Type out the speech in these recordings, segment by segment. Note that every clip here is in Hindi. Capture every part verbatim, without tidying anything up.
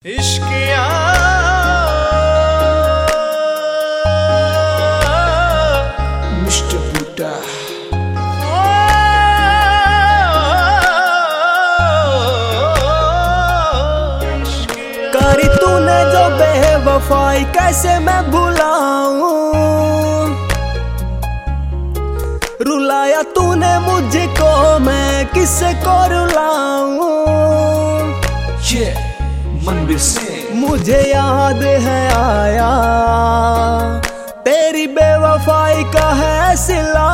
इश्किया मिस्टर बूटा करी तूने जो बेवफाई कैसे मैं भुलाऊं। रुलाया तूने मुझको मैं किससे को रुलाऊं। ये मनबीर सिंह। मुझे याद है आया तेरी बेवफाई का है सिला।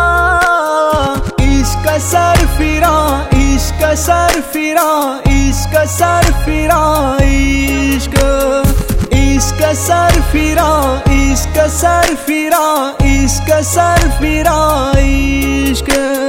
इश्क सर फिरा इश्क सर फिरा इश्क सर फिरा इश्क इश्क सर फिरा इश्क सर फिरा इश्क सर फिरा इश्क।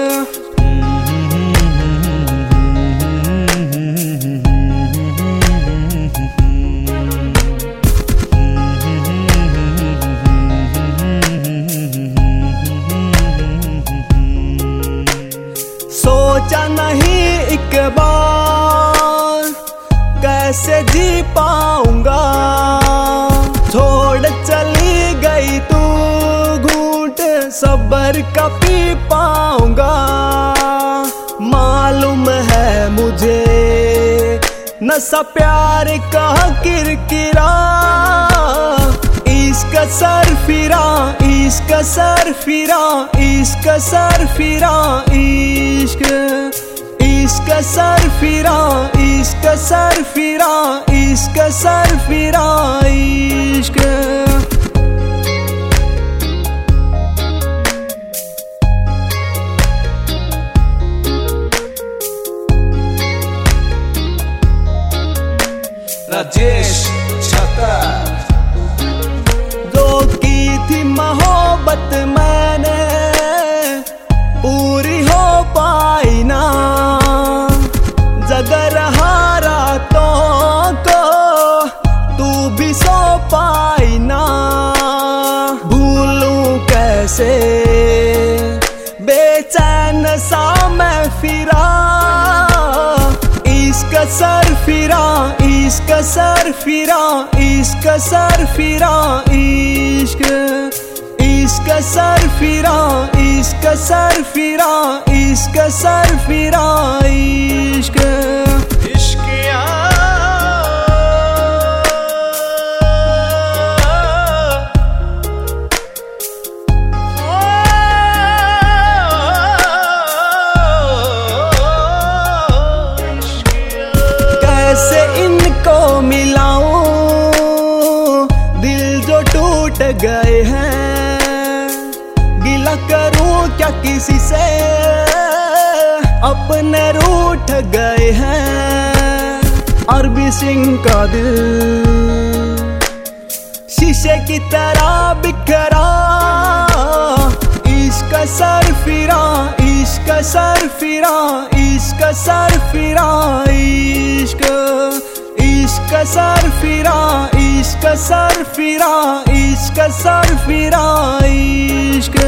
सोचा नहीं एक बार कैसे जी पाऊंगा। छोड़ चली गई तू घूंट सब्र का पी पाऊंगा। मालूम है मुझे नशा प्यार का किरकिरा। इश्क सर फिरा इश्क सर फिरा इश्क सर फिरा इश्क इश्क सर फिरा इश्क सर फिरा इश्क सर फिरा इश्क। राजेश छतर। जो की थी मोहब्बत मैंने पूरी हो पाई ना। जग रहा रातों को तू भी सो पाई ना। भूलूं कैसे बेचैन सा मैं फिरा। इश्क सर फिरा इश्क सर फिरा इश्क सर फिरा इश्क इश्क सर फिरा इश्क सर फिरा इश्क सर फिरा इश्क। इश्किया कैसे इनको मिलाऊं दिल जो टूट गए हैं। गिला करूं क्या किसी से अपने रूठ गए हैं। अरबी सिंह का दिल शीशे की तरह बिखरा। इश्क सर फिरा इश्क सर फिरा इश्क सर फिरा इश्क इश्क सर फिरा इश्क सर फिरा इश्क सर फिरा इश्क।